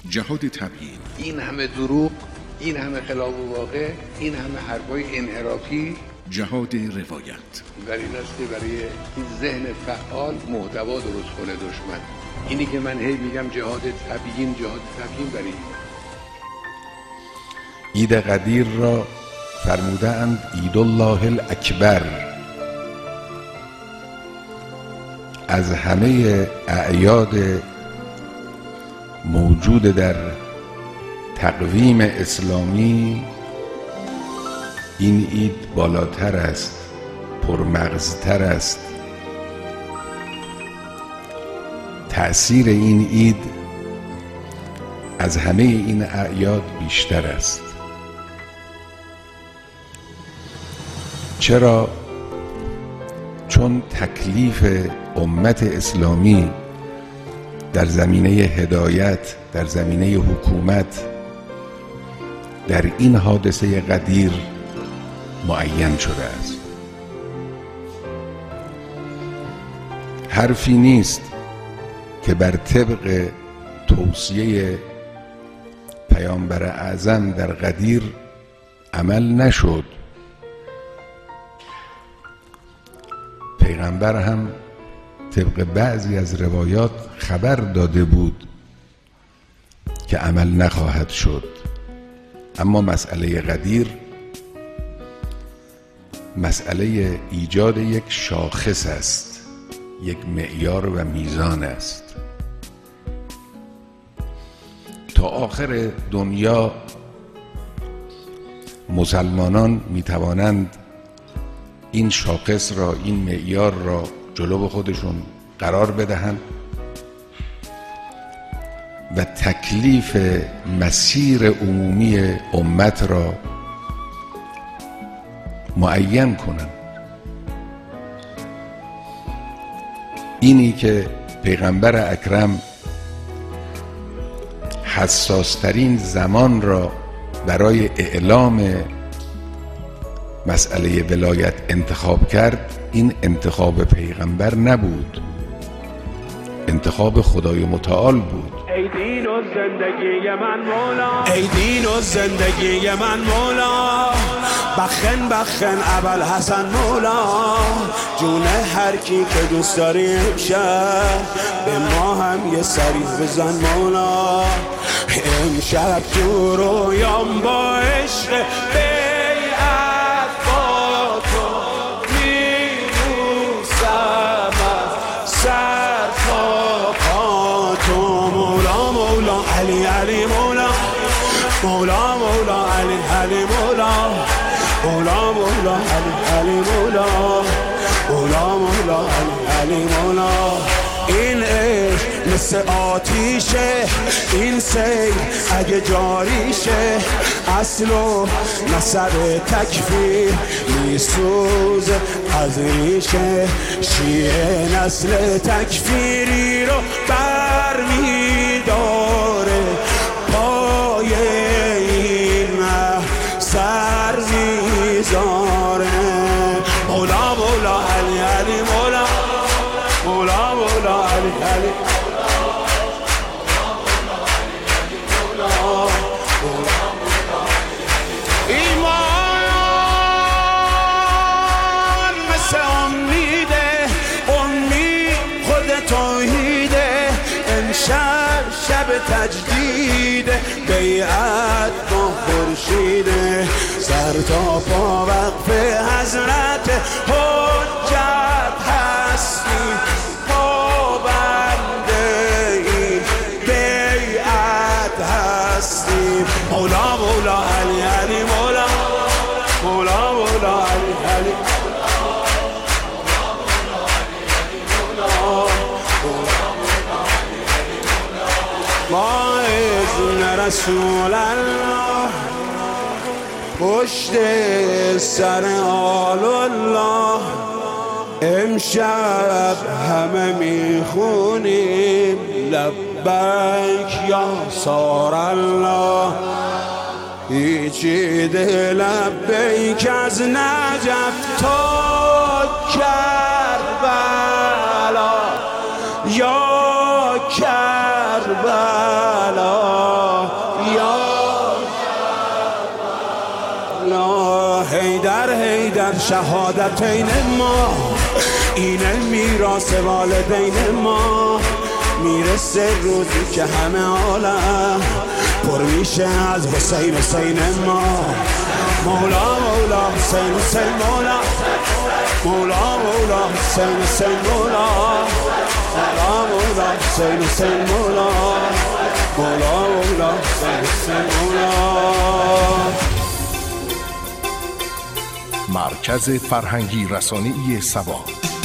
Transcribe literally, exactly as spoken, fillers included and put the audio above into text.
جهاد تبیین. این همه دروغ، این همه خلاف واقع، این همه حرفای انحرافی. جهاد روایت. برای این است که برای این ذهن فعال محتوا درست کنه دشمن. اینی که من هی میگم جهاد تبیین، جهاد تبیین برای عید قدیر را فرموده اند عید الله الاکبر. از همه اعیاد موجود در تقویم اسلامی این عید بالاتر است، پرمغزتر است. تأثیر این عید از همه این اعیاد بیشتر است. چرا؟ چون تکلیف امت اسلامی در زمینه هدایت، در زمینه حکومت در این حادثه قدیر معین شده است. حرفی نیست که بر طبق توصیه پیامبر اعظم در قدیر عمل نشد. پیغمبر هم طبق بعضی از روایات خبر داده بود که عمل نخواهد شد، اما مسئله قدیر مسئله ایجاد یک شاخص است، یک معیار و میزان است. تا آخر دنیا مسلمانان می توانند این شاخص را، این معیار را جلو خودشون قرار بدهند و تکلیف مسیر عمومی امت را معین کنند. اینی که پیغمبر اکرم حساسترین زمان را برای اعلام مسئله ولایت انتخاب کرد، این انتخاب پیغمبر نبود، انتخاب خدای متعال بود. ای دین و زندگی من مولا، ای دین و زندگی من مولا، بخن بخن ابل حسن مولا، جون هر کی که دوست داری امشب به ما هم یه سری بزن مولا. امشب تو رویام با عشق بیعت با تو میبوسم از سر تا پا تو مولا. مولا علی علی مولا، مولا مولا علی علی مولا، مولا مولا علی علی مولا، مولا مولا علی علی مولا. این عشق مثل آتیشه، این سیل اگه جاریشه، اصل و نسب تکفیر میسوزه از ریشه. شیعه نسل تکفیری رو بر میداره، پای این سر میذاره. مولا مولا علی علی مولا، مولا مولا علی علی ایمان مثل امیده، امید خود توحیده. امشب شب تجدیده، بیعت با خورشیده. سر تا پا وقف حضرت حجت هستی، پابنده این بیعت هستی. مولا مولا علی علی مولا، مولا مولا علی علی با اذن رسول الله پشت سر آل الله. امشب همه میخونیم لبیک یا سار الله. پیچیده لبیک از نجف تا کربلا، یا کربلا یا لا حیدر حیدر شهادتین ما اینه میراث والدین ما میرسه روزی که همه عالم پر میشه از حسین حسین ما مولا مولا حسین حسین مولا مولا مولا حسین حسین مولا مولا مولا حسین حسین مولا مولا مولا حسین حسین مولا. مرکز فرهنگی رسانه‌ای سبا.